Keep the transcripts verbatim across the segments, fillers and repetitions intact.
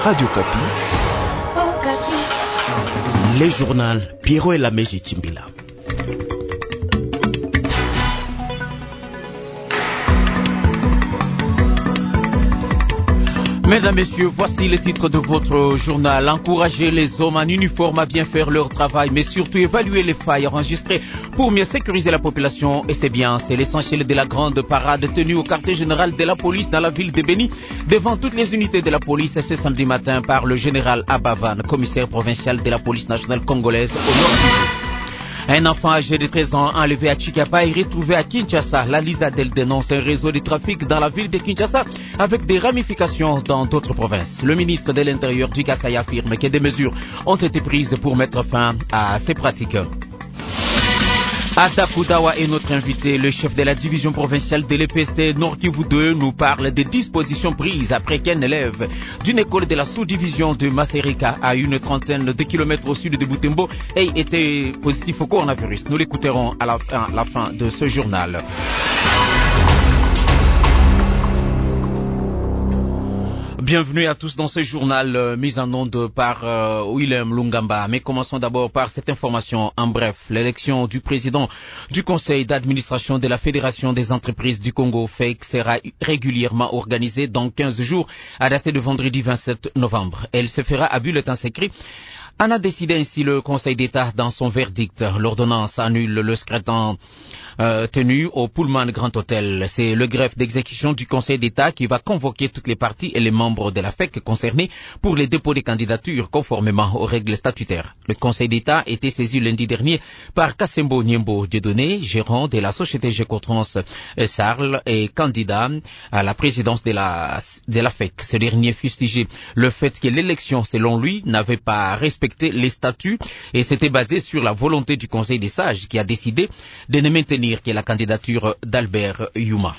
Radio Kapi. Oh, Kapi. Les journaux Pierrot et la Meji Chimbila. Mesdames, Messieurs, voici le titre de votre journal. Encourager les hommes en uniforme à bien faire leur travail, mais surtout évaluer les failles enregistrées pour mieux sécuriser la population. Et c'est bien, c'est l'essentiel de la grande parade tenue au quartier général de la police dans la ville de Béni, devant toutes les unités de la police ce samedi matin par le général Abba Van, commissaire provincial de la police nationale congolaise au nord du pays. Un enfant âgé de treize ans enlevé à Chikapa et retrouvé à Kinshasa. La Lisadel dénonce un réseau de trafic dans la ville de Kinshasa avec des ramifications dans d'autres provinces. Le ministre de l'Intérieur du Kasaï affirme que des mesures ont été prises pour mettre fin à ces pratiques. Ada Koudawa est notre invité. Le chef de la division provinciale de l'E P S T Nord Kivu deux nous parle des dispositions prises après qu'un élève d'une école de la sous-division de Maserika à une trentaine de kilomètres au sud de Butembo ait été positif au coronavirus. Nous l'écouterons à la fin, à la fin de ce journal. Bienvenue à tous dans ce journal euh, mis en onde par euh, Willem Lungamba. Mais commençons d'abord par cette information en bref. L'élection du président du conseil d'administration de la Fédération des entreprises du Congo, F E C, sera régulièrement organisée dans quinze jours à dater de vendredi vingt-sept novembre. Elle se fera à bulletin secret. En a décidé ainsi le Conseil d'État dans son verdict. L'ordonnance annule le scrutin euh, tenu au Pullman Grand Hôtel. C'est le greffe d'exécution du Conseil d'État qui va convoquer toutes les parties et les membres de la F E C concernés pour les dépôts des candidatures conformément aux règles statutaires. Le Conseil d'État était saisi lundi dernier par Kassembo Niembo Dieudonné, gérant de la société Gécotrans Sarl et candidat à la présidence de la, de la F E C. Ce dernier fustigé le fait que l'élection, selon lui, n'avait pas respecté les statuts et c'était basé sur la volonté du Conseil des sages qui a décidé de ne maintenir que la candidature d'Albert Yuma.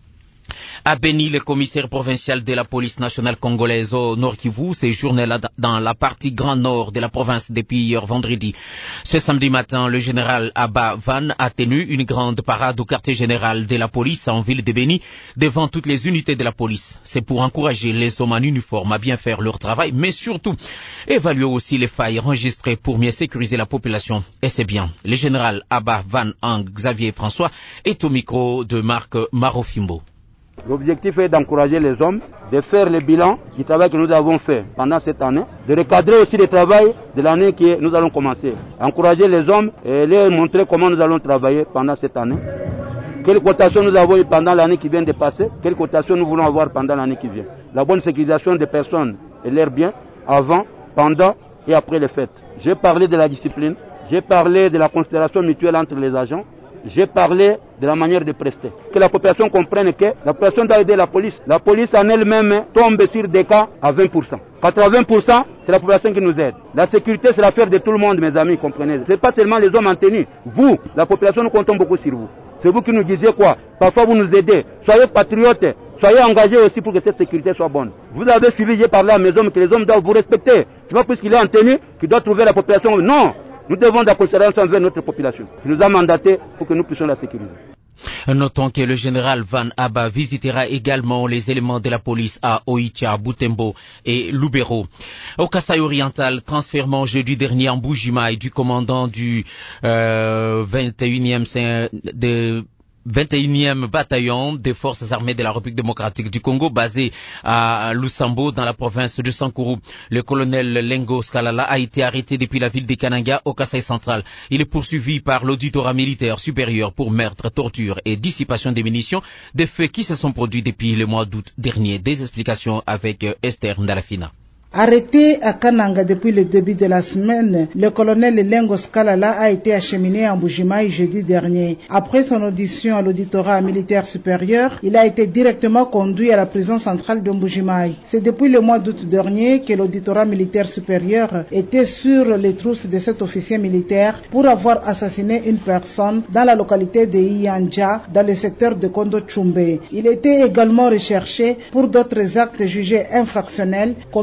À Béni, le commissaire provincial de la police nationale congolaise au Nord Kivu séjourne dans la partie grand nord de la province depuis hier vendredi. Ce samedi matin, le général Abba Van a tenu une grande parade au quartier général de la police en ville de Béni devant toutes les unités de la police. C'est pour encourager les hommes en uniforme à bien faire leur travail, mais surtout évaluer aussi les failles enregistrées pour mieux sécuriser la population. Et c'est bien. Le général Abba Van en Xavier François est au micro de Marc Marofimbo. L'objectif est d'encourager les hommes, de faire le bilan du travail que nous avons fait pendant cette année, de recadrer aussi le travail de l'année que nous allons commencer. Encourager les hommes et leur montrer comment nous allons travailler pendant cette année. Quelle cotation nous avons eu pendant l'année qui vient de passer, quelle cotation nous voulons avoir pendant l'année qui vient. La bonne sécurisation des personnes et leurs biens avant, pendant et après les fêtes. J'ai parlé de la discipline, j'ai parlé de la considération mutuelle entre les agents. J'ai parlé de la manière de prester. Que la population comprenne que la population doit aider la police. La police en elle-même tombe sur des cas à vingt pour cent. quatre-vingts pour cent, c'est la population qui nous aide. La sécurité, c'est l'affaire de tout le monde, mes amis, comprenez. Ce n'est pas seulement les hommes en tenue. Vous, la population, nous comptons beaucoup sur vous. C'est vous qui nous disiez quoi? Parfois, vous nous aidez. Soyez patriotes. Soyez engagés aussi pour que cette sécurité soit bonne. Vous avez suivi, j'ai parlé à mes hommes, que les hommes doivent vous respecter. C'est pas parce qu'il est en tenue qu'il doit trouver la population. Non! Nous devons de la considération envers notre population, qui nous a mandaté pour que nous puissions la sécuriser. Notons que le général Van Abba visitera également les éléments de la police à Oicha, Butembo et Lubero. Au Kasaï oriental, transfèrement jeudi dernier en Bujimaï du commandant du euh, vingt et unième de vingt et unième bataillon des forces armées de la République démocratique du Congo basé à Lusambo dans la province de Sankuru. Le colonel Lengo Skalala a été arrêté depuis la ville de Kananga au Kasaï central. Il est poursuivi par l'auditorat militaire supérieur pour meurtre, torture et dissipation des munitions, des faits qui se sont produits depuis le mois d'août dernier. Des explications avec Esther Ndalafina. Arrêté à Kananga depuis le début de la semaine, le colonel Lengo Skalala a été acheminé en Bujimaï jeudi dernier. Après son audition à l'auditorat militaire supérieur, il a été directement conduit à la prison centrale de Bujimaï. C'est depuis le mois d'août dernier que l'auditorat militaire supérieur était sur les trousses de cet officier militaire pour avoir assassiné une personne dans la localité de Iyanja, dans le secteur de Kondo Tchumbe. Il était également recherché pour d'autres actes jugés infractionnels commis lorsqu'il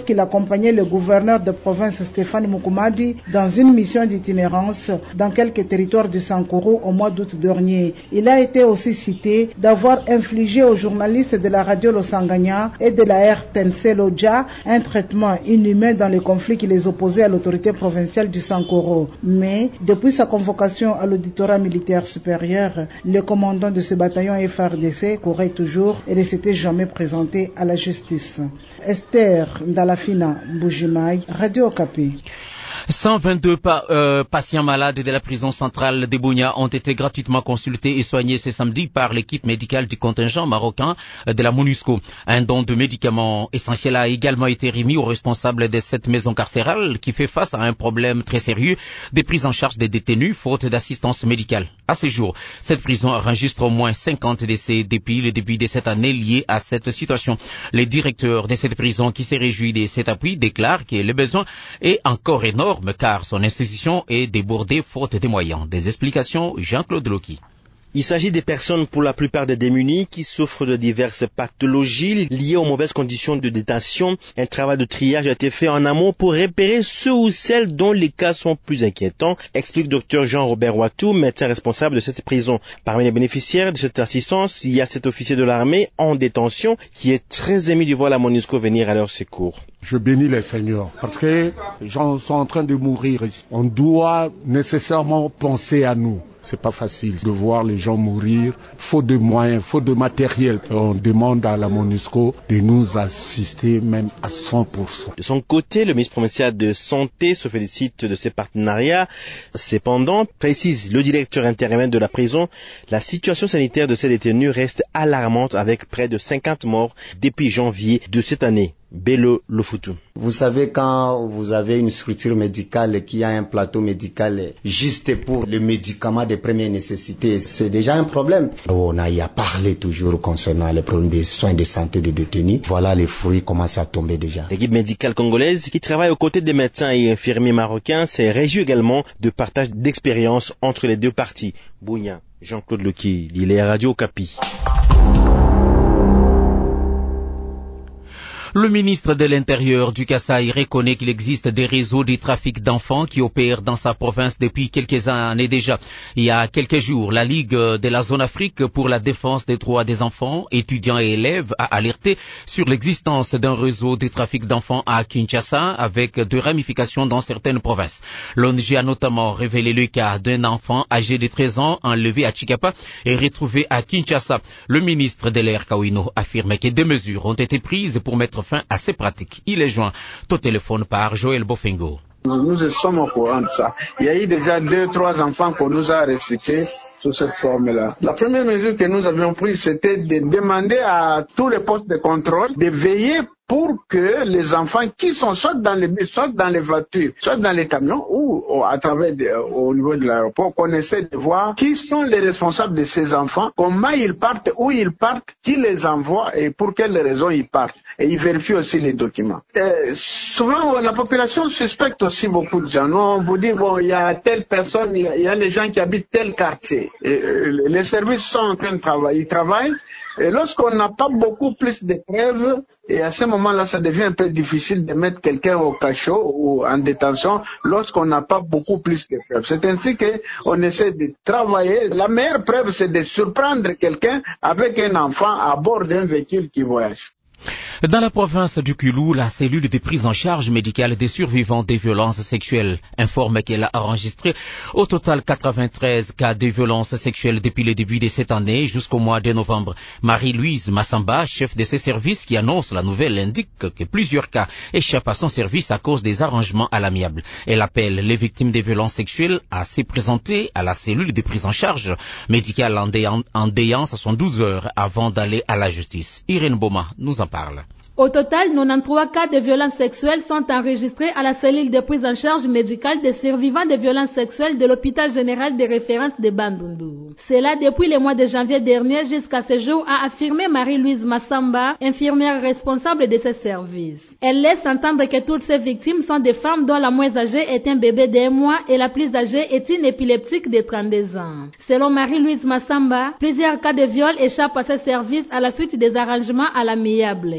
lorsqu'il accompagnait le gouverneur de province Stéphane Mukumadi dans une mission d'itinérance dans quelques territoires du Sankuru au mois d'août dernier. Il a été aussi cité d'avoir infligé aux journalistes de la radio Losanganya et de la R T N C Lodja un traitement inhumain dans les conflits qui les opposaient à l'autorité provinciale du Sankuru. Mais depuis sa convocation à l'auditorat militaire supérieur, le commandant de ce bataillon F R D C courait toujours et ne s'était jamais présenté à la justice. Esther Ndalafina, Mbujimai, Radio Okapi. cent vingt-deux pa- euh, patients malades de la prison centrale de Bunia ont été gratuitement consultés et soignés ce samedi par l'équipe médicale du contingent marocain de la MONUSCO. Un don de médicaments essentiels a également été remis aux responsables de cette maison carcérale qui fait face à un problème très sérieux des prises en charge des détenus faute d'assistance médicale. À ce jour, cette prison enregistre au moins cinquante décès depuis le début de cette année liés à cette situation. Le directeur de cette prison qui s'est réjoui de cet appui déclare que le besoin est encore énorme car son institution est débordée faute de moyens. Des explications, Jean-Claude Loki. Il s'agit des personnes pour la plupart des démunis qui souffrent de diverses pathologies liées aux mauvaises conditions de détention. Un travail de triage a été fait en amont pour repérer ceux ou celles dont les cas sont plus inquiétants, explique docteur Jean-Robert Ouattou, médecin responsable de cette prison. Parmi les bénéficiaires de cette assistance, il y a cet officier de l'armée en détention qui est très ému de voir la MONUSCO venir à leur secours. Je bénis les seigneurs parce que les gens sont en train de mourir ici. On doit nécessairement penser à nous. C'est pas facile de voir les gens mourir, faute de moyens, faute de matériel. On demande à la MONUSCO de nous assister même à cent pour cent. De son côté, le ministre provincial de Santé se félicite de ces partenariats. Cependant, précise le directeur intérimaire de la prison, la situation sanitaire de ces détenus reste alarmante avec près de cinquante morts depuis janvier de cette année. Bello Lofutu. Vous savez, quand vous avez une structure médicale qui a un plateau médical juste pour les médicaments de première nécessité, c'est déjà un problème. On a y a parlé toujours concernant les problèmes des soins de santé des détenus. Voilà, les fruits commencent à tomber déjà. L'équipe médicale congolaise qui travaille aux côtés des médecins et infirmiers marocains s'est réjouie également de partage d'expérience entre les deux parties. Bounia, Jean-Claude Loki, il est à Radio Okapi. Le ministre de l'Intérieur du Kasaï reconnaît qu'il existe des réseaux de trafic d'enfants qui opèrent dans sa province depuis quelques années déjà. Il y a quelques jours, la Ligue de la zone Afrique pour la défense des droits des enfants, étudiants et élèves a alerté sur l'existence d'un réseau de trafic d'enfants à Kinshasa avec des ramifications dans certaines provinces. L'O N G a notamment révélé le cas d'un enfant âgé de treize ans enlevé à Chikapa et retrouvé à Kinshasa. Le ministre de l'Air Kawino affirme que des mesures ont été prises pour mettre fin à ces pratiques. Il est joint au téléphone par Joël Bofengo. Nous sommes au courant de ça. Il y a eu déjà deux, trois enfants qu'on nous a restitués sous cette forme-là. La première mesure que nous avions prise, c'était de demander à tous les postes de contrôle de veiller pour que les enfants qui sont soit dans les bus, soit dans les voitures, soit dans les camions ou à travers de, au niveau de l'aéroport, qu'on essaie de voir qui sont les responsables de ces enfants, comment ils partent, où ils partent, qui les envoie et pour quelles raisons ils partent. Et ils vérifient aussi les documents. Et souvent, la population suspecte aussi beaucoup de gens. Nous, on vous dit, bon, il y a telle personne, il y, y a les gens qui habitent tel quartier. Et, euh, les services sont en train de travailler. Ils travaillent. Et lorsqu'on n'a pas beaucoup plus de preuves, et à ce moment-là, ça devient un peu difficile de mettre quelqu'un au cachot ou en détention lorsqu'on n'a pas beaucoup plus de preuves. C'est ainsi qu'on essaie de travailler. La meilleure preuve, c'est de surprendre quelqu'un avec un enfant à bord d'un véhicule qui voyage. Dans la province du Kulou, la cellule de prise en charge médicale des survivants des violences sexuelles informe qu'elle a enregistré au total quatre-vingt-treize cas de violences sexuelles depuis le début de cette année jusqu'au mois de novembre. Marie-Louise Massamba, chef de ces services qui annonce la nouvelle, indique que plusieurs cas échappent à son service à cause des arrangements à l'amiable. Elle appelle les victimes des violences sexuelles à se présenter à la cellule de prise en charge médicale en, déan- en déance à soixante-douze heures avant d'aller à la justice. Irène Boma nous en parle. Au total, quatre-vingt-treize cas de violences sexuelles sont enregistrés à la cellule de prise en charge médicale des survivants de violences sexuelles de l'hôpital général de référence de Bandundu. C'est là depuis le mois de janvier dernier jusqu'à ce jour, a affirmé Marie-Louise Massamba, infirmière responsable de ce service. Elle laisse entendre que toutes ces victimes sont des femmes dont la moins âgée est un bébé d'un mois et la plus âgée est une épileptique de trente-deux ans. Selon Marie-Louise Massamba, plusieurs cas de viol échappent à ce service à la suite des arrangements à l'amiable. Elle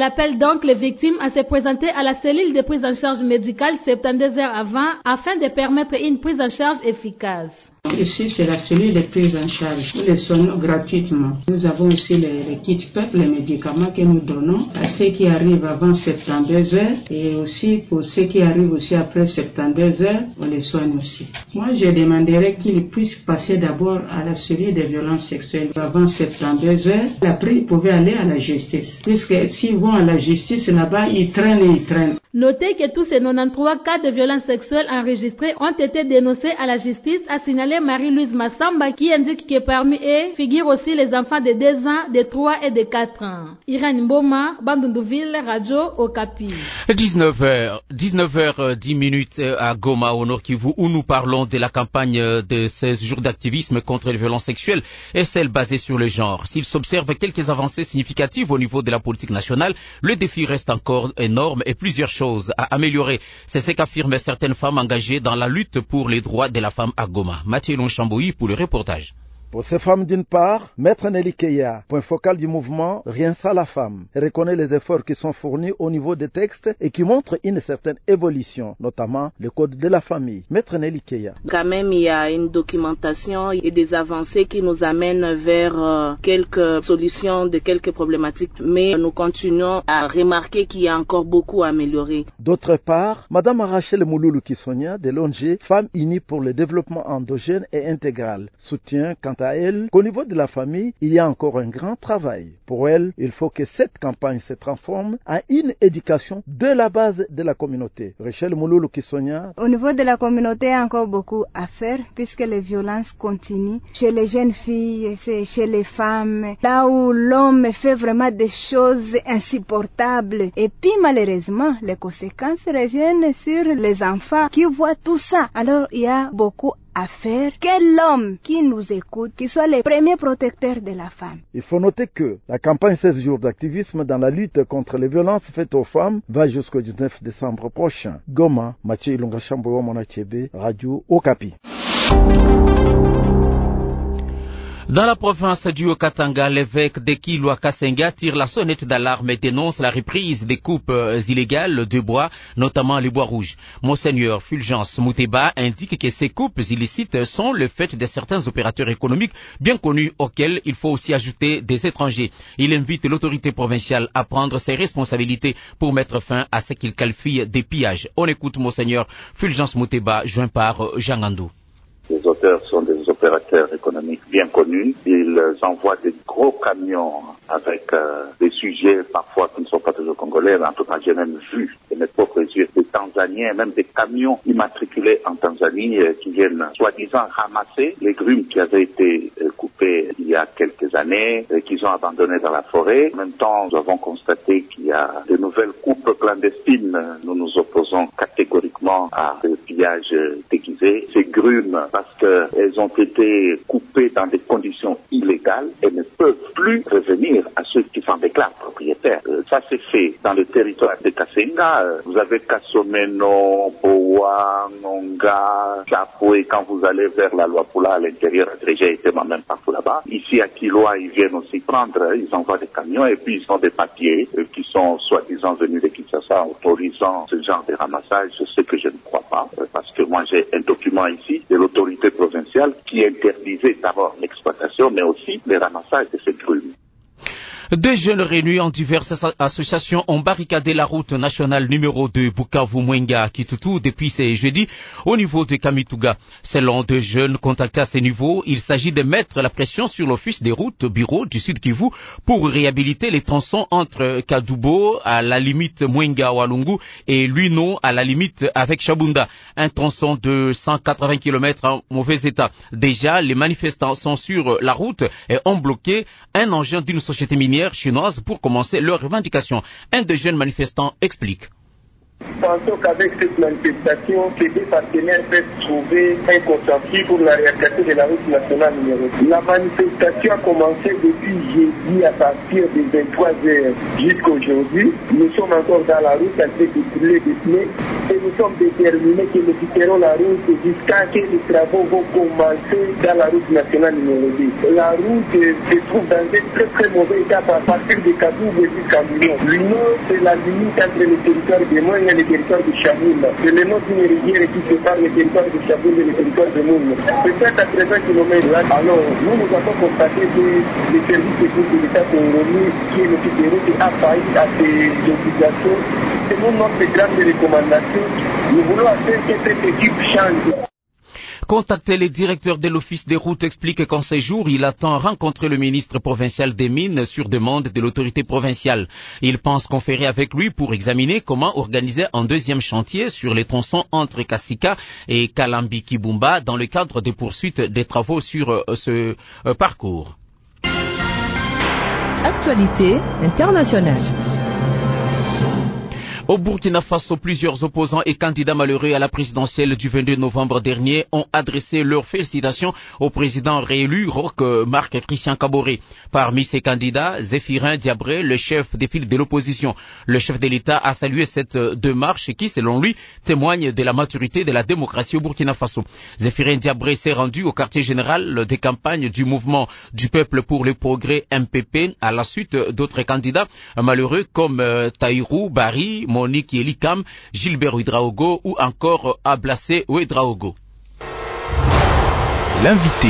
appelle donc les victimes à se présenter à la cellule de prise en charge médicale soixante-douze heures avant afin de permettre une prise en charge efficace. Ici, c'est la cellule de prise en charge. Nous les soignons gratuitement. Nous avons aussi les, les kits P E P, les médicaments que nous donnons à ceux qui arrivent avant soixante-douze heures et aussi pour ceux qui arrivent aussi après soixante-douze heures, on les soigne aussi. Moi, je demanderais qu'ils puissent passer d'abord à la cellule de violences sexuelles avant soixante-douze heures. Après, ils pouvaient aller à la justice. Puisque s'ils vont à la justice, là-bas, ils traînent et ils traînent. Notez que tous ces quatre-vingt-treize cas de violences sexuelles enregistrés ont été dénoncés à la justice, a signalé Marie-Louise Massamba, qui indique que parmi eux figurent aussi les enfants de deux ans, de trois et de quatre ans. Irène Mboma, Bandundouville, Radio Okapi. dix-neuf heures, dix-neuf heures dix minutes à Goma, au Nord Kivu, où nous parlons de la campagne de seize jours d'activisme contre les violences sexuelles et celle basée sur le genre. S'il s'observe quelques avancées significatives au niveau de la politique nationale, le défi reste encore énorme et plusieurs choses à améliorer. C'est ce qu'affirment certaines femmes engagées dans la lutte pour les droits de la femme à Goma. Mathieu Lonchamboui pour le reportage. Pour ces femmes, d'une part, Maître Nelly Keya, point focal du mouvement Rien ça la femme, reconnaît les efforts qui sont fournis au niveau des textes et qui montrent une certaine évolution, notamment le code de la famille. Maître Nelly Keya. Quand même, il y a une documentation et des avancées qui nous amènent vers euh, quelques solutions de quelques problématiques, mais nous continuons à remarquer qu'il y a encore beaucoup à améliorer. D'autre part, Madame Rachel Mouloulou Kissonia de l'O N G Femmes Unies pour le développement endogène et intégral soutient quant à elle qu'au niveau de la famille, il y a encore un grand travail. Pour elle, il faut que cette campagne se transforme en une éducation de la base de la communauté. Rachel Mouloulou Kissonia. Au niveau de la communauté, il y a encore beaucoup à faire puisque les violences continuent chez les jeunes filles, chez les femmes, là où l'homme fait vraiment des choses insupportables. Et puis malheureusement, les conséquences reviennent sur les enfants qui voient tout ça. Alors il y a beaucoup à faire que l'homme qui nous écoute, qui soit le premier protecteur de la femme. Il faut noter que la campagne seize jours d'activisme dans la lutte contre les violences faites aux femmes va jusqu'au dix-neuf décembre prochain. Goma, Mathieu Ilunga Chamboyo Monachebe, Radio Okapi. Dans la province du Haut-Katanga, l'évêque de Kilwa Kasenga tire la sonnette d'alarme et dénonce la reprise des coupes illégales de bois, notamment les bois rouges. Monseigneur Fulgence Mouteba indique que ces coupes illicites sont le fait de certains opérateurs économiques bien connus auxquels il faut aussi ajouter des étrangers. Il invite l'autorité provinciale à prendre ses responsabilités pour mettre fin à ce qu'il qualifie des pillages. On écoute Monseigneur Fulgence Mouteba, joint par Jean Gandou. Les auteurs sont des opérateurs économiques bien connus. Ils envoient des gros camions avec euh, des sujets parfois qui ne sont pas toujours congolais. En tout cas, j'ai même vu de mes propres yeux des Tanzaniens, même des camions immatriculés en Tanzanie euh, qui viennent soi-disant ramasser les grumes qui avaient été euh, coupées il y a quelques années, et qu'ils ont abandonnées dans la forêt. En même temps, nous avons constaté qu'il y a de nouvelles coupes clandestines. Nous nous opposons catégoriquement à ce pillage déguisé. Ces grumes, parce qu'elles ont été coupées dans des conditions illégales et ne peuvent plus revenir à ceux qui s'en déclarent propriétaires. Euh, ça s'est fait dans le territoire de Kasenga. Euh, vous avez Kasomeno, Boa, Nonga, Chapo, et quand vous allez vers la Luapula à l'intérieur, j'ai été moi-même partout là-bas. Ici à Kilwa, ils viennent aussi prendre, ils envoient des camions et puis ils ont des papiers euh, qui sont soi-disant venus de Kinshasa autorisant ce genre de ramassage, ce que je ne crois pas, euh, parce que moi j'ai un document ici de l'autorité provinciale qui interdisait d'abord l'exploitation mais aussi le ramassage de ces grumes. Des jeunes réunis en diverses associations ont barricadé la route nationale numéro deux Bukavu-Mwenga-Kitutu depuis ce jeudi au niveau de Kamituga. Selon deux jeunes contactés à ce niveau, il s'agit de mettre la pression sur l'office des routes bureau du Sud Kivu pour réhabiliter les tronçons entre Kadubo à la limite Mwenga-Walungu et Luino à la limite avec Chabunda. Un tronçon de cent quatre-vingts kilomètres en mauvais état. Déjà, les manifestants sont sur la route et ont bloqué un engin d'une société minière chinoise pour commencer leurs revendications. Un des jeunes manifestants explique. Pensons qu'avec cette manifestation, ces deux partenaires peuvent trouver un consensus pour la réalisation de la route nationale numéro deux. La manifestation a commencé depuis jeudi à partir de vingt-trois heures jusqu'à aujourd'hui. Nous sommes encore dans la route, elle s'est découlée des pneus. et nous sommes déterminés que nous quitterons la route jusqu'à ce que les travaux vont commencer dans la route nationale numéro deux. La route se trouve dans un très très mauvais état à partir de Kaboub jusqu'à Lyon. Lyon, c'est la limite entre le territoire de Moine et le territoire de Chaboul. C'est le nom d'une rivière qui sépare le territoire de Chaboul et le territoire de Moune. Peut-être à treize kilomètres là. Alors, nous, nous avons constaté que le service technique de l'État congolais, qui est l'office de route, a failli à ses obligations. Selon notre grande recommandation, nous voulons faire que cette équipe change. Contacté, les directeurs de l'Office des routes explique qu'en ces jours, il attend rencontrer le ministre provincial des Mines sur demande de l'autorité provinciale. Il pense conférer avec lui pour examiner comment organiser un deuxième chantier sur les tronçons entre Kassika et Kalambi-Kibumba dans le cadre des poursuites des travaux sur euh, ce euh, parcours. Actualité internationale. Au Burkina Faso, plusieurs opposants et candidats malheureux à la présidentielle du vingt-deux novembre dernier ont adressé leurs félicitations au président réélu Roch Marc Christian Kaboré. Parmi ces candidats, Zéphirin Diabré, le chef des files de l'opposition. Le chef de l'État a salué cette démarche qui, selon lui, témoigne de la maturité de la démocratie au Burkina Faso. Zéphirin Diabré s'est rendu au quartier général des campagnes du mouvement du peuple pour le progrès M P P à la suite d'autres candidats malheureux comme Taïrou Bari, Monique Elikam, Gilbert Ouedraogo ou encore Ablassé Ouedraogo. L'invité.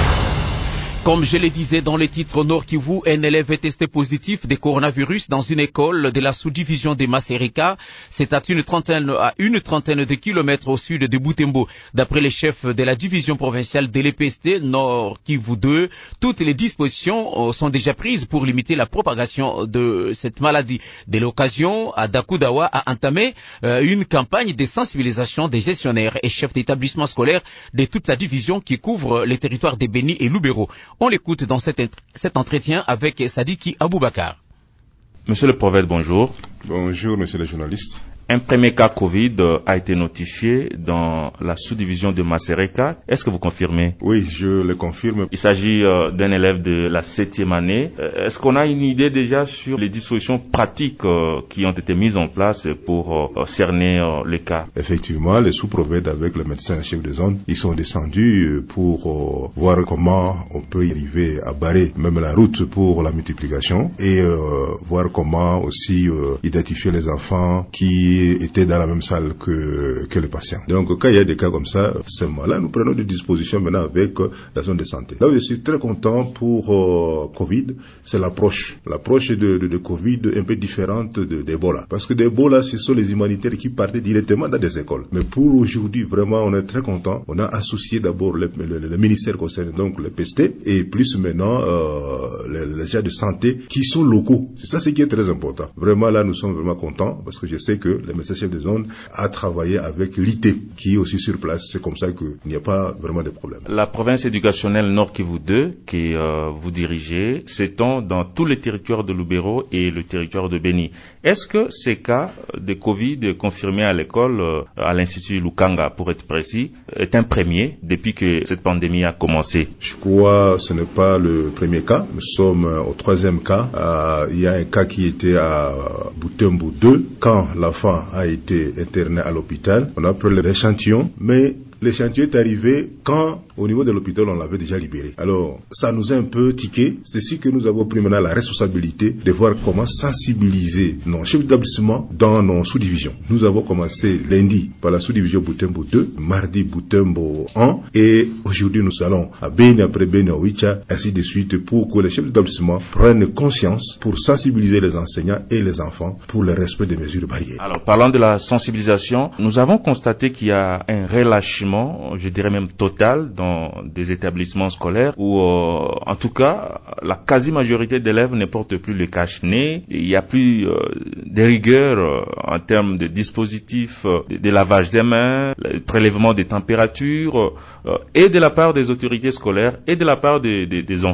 Comme je le disais dans les titres, au Nord Kivu, un élève est testé positif de coronavirus dans une école de la sous-division de Masereka. C'est à une trentaine, à une trentaine de kilomètres au sud de Butembo. D'après les chefs de la division provinciale de l'E P S T Nord Kivu deux, toutes les dispositions sont déjà prises pour limiter la propagation de cette maladie. De l'occasion, Adakudawa a entamé euh, une campagne de sensibilisation des gestionnaires et chefs d'établissement scolaire de toute la division qui couvre les territoires de Beni et Lubero. On l'écoute dans cet, cet entretien avec Sadiki Aboubakar. Monsieur le prophète, bonjour. Bonjour, monsieur le journaliste. Un premier cas Covid a été notifié dans la sous-division de Masereka. Est-ce que vous confirmez? Oui, je le confirme. Il s'agit euh, d'un élève de la septième année. Euh, est-ce qu'on a une idée déjà sur les dispositions pratiques euh, qui ont été mises en place pour euh, cerner euh, le cas? Effectivement, les sous-prophètes avec le médecin chef de zone, ils sont descendus pour euh, voir comment on peut y arriver à barrer même la route pour la multiplication et euh, voir comment aussi euh, identifier les enfants qui étaient dans la même salle que, que les patients. Donc, quand il y a des cas comme ça, c'est là, nous prenons des dispositions maintenant avec euh, la zone de santé. Là où je suis très content pour euh, Covid, c'est l'approche. L'approche de, de, de Covid un peu différente de, d'Ebola. Parce que d'Ebola, ce sont les humanitaires qui partaient directement dans des écoles. Mais pour aujourd'hui, vraiment, on est très content. On a associé d'abord le, le, le ministère concerné, donc le P S T, et plus maintenant euh, les, les gens de santé qui sont locaux. C'est ça ce qui est très important. Vraiment, là, nous sommes vraiment contents parce que je sais que le médecin chef de zone a travaillé avec l'I T qui est aussi sur place. C'est comme ça qu'il n'y a pas vraiment de problème. La province éducationnelle Nord Kivu deux, qui euh, vous dirigez, s'étend dans tous les territoires de Lubero et le territoire de Beni. Est-ce que ces cas de Covid confirmés à l'école, euh, à l'Institut Lukanga pour être précis, est un premier depuis que cette pandémie a commencé? Je crois que ce n'est pas le premier cas. Nous sommes au troisième cas. Euh, il y a un cas qui était à Butembo deux quand l'enfant a été interné à l'hôpital. On a pris l'échantillon, mais l'échantillon est arrivé quand, au niveau de l'hôpital, on l'avait déjà libéré. Alors, ça nous a un peu tiqué. C'est ici que nous avons pris maintenant la responsabilité de voir comment sensibiliser nos chefs d'établissement dans nos sous-divisions. Nous avons commencé lundi par la sous-division Butembo deux, mardi Butembo un, et aujourd'hui nous allons à Beni, après Beni, à Oicha, ainsi de suite, pour que les chefs d'établissement prennent conscience pour sensibiliser les enseignants et les enfants pour le respect des mesures barrières. Alors, parlant de la sensibilisation, nous avons constaté qu'il y a un relâchement, je dirais même total, dans des établissements scolaires où, euh, en tout cas, la quasi-majorité d'élèves ne portent plus le cache-nez. Il n'y a plus euh, de rigueur euh, en termes de dispositifs euh, de, de lavage des mains, le prélèvement des températures, euh, et de la part des autorités scolaires et de la part des, des, des enfants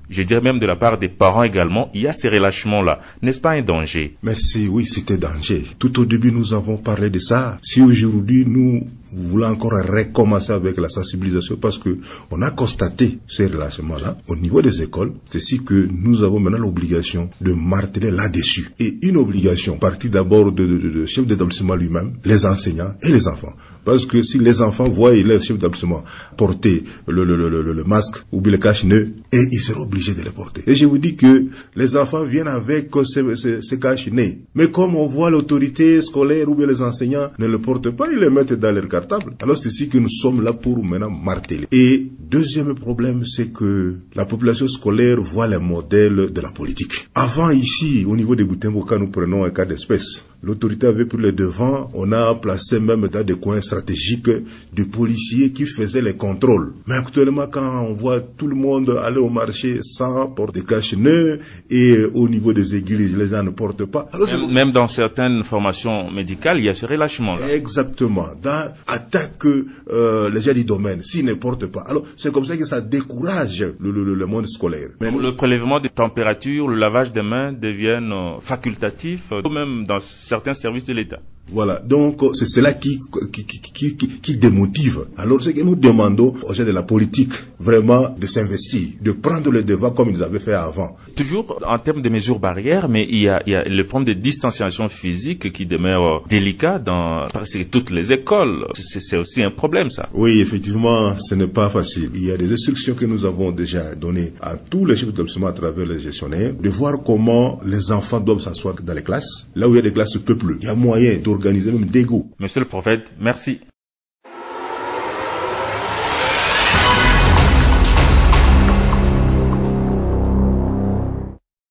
je dirais même de la part des parents également, il y a ces relâchements-là. N'est-ce pas un danger? Merci, oui, c'était danger. Tout au début, nous avons parlé de ça. Si aujourd'hui, nous voulons encore recommencer avec la sensibilisation, parce que on a constaté ces relâchements-là au niveau des écoles, c'est si que nous avons maintenant l'obligation de marteler là-dessus. Et une obligation, partie d'abord de, de, de, de chef d'établissement lui-même, les enseignants et les enfants. Parce que si les enfants voient leur chef d'établissement porter le, le, le, le, le masque ou bien le cache-nez, et ils seront obligés de les porter. Et je vous dis que les enfants viennent avec ces, ces, ces cache-nez. Mais comme on voit l'autorité scolaire ou bien les enseignants ne le portent pas, ils les mettent dans leur cartable. Alors c'est ici que nous sommes là pour maintenant marteler. Et deuxième problème, c'est que la population scolaire voit les modèles de la politique. Avant ici, au niveau de Butembo, quand nous prenons un cas d'espèce, l'autorité avait pris le devant, on a placé même dans des coins stratégiques de policiers qui faisaient les contrôles. Mais actuellement, quand on voit tout le monde aller au marché sans porter cache-nez et au niveau des églises, les gens ne portent pas. Alors, même, même dans certaines formations médicales, il y a ce relâchement-là. Exactement. Dans attaque euh, les gens du domaine, s'ils ne portent pas. Alors, c'est comme ça que ça décourage le, le, le monde scolaire. Mais le prélèvement des températures, le lavage des mains deviennent euh, facultatifs, euh, même dans certains services de l'État. Voilà, donc c'est cela qui, qui, qui, qui, qui, qui démotive. Alors c'est que nous demandons aux gens de la politique vraiment de s'investir, de prendre le devant comme ils avaient fait avant. Toujours en termes de mesures barrières, mais il y a, il y a le problème de distanciation physique qui demeure délicat dans presque toutes les écoles. C'est, c'est aussi un problème, ça. Oui, effectivement, ce n'est pas facile. Il y a des instructions que nous avons déjà données à tous les chefs d'établissement à travers les gestionnaires, de voir comment les enfants doivent s'asseoir dans les classes, là où il y a des classes peuplées. Il y a moyen d'organiser même des groupes. Monsieur le prophète, merci.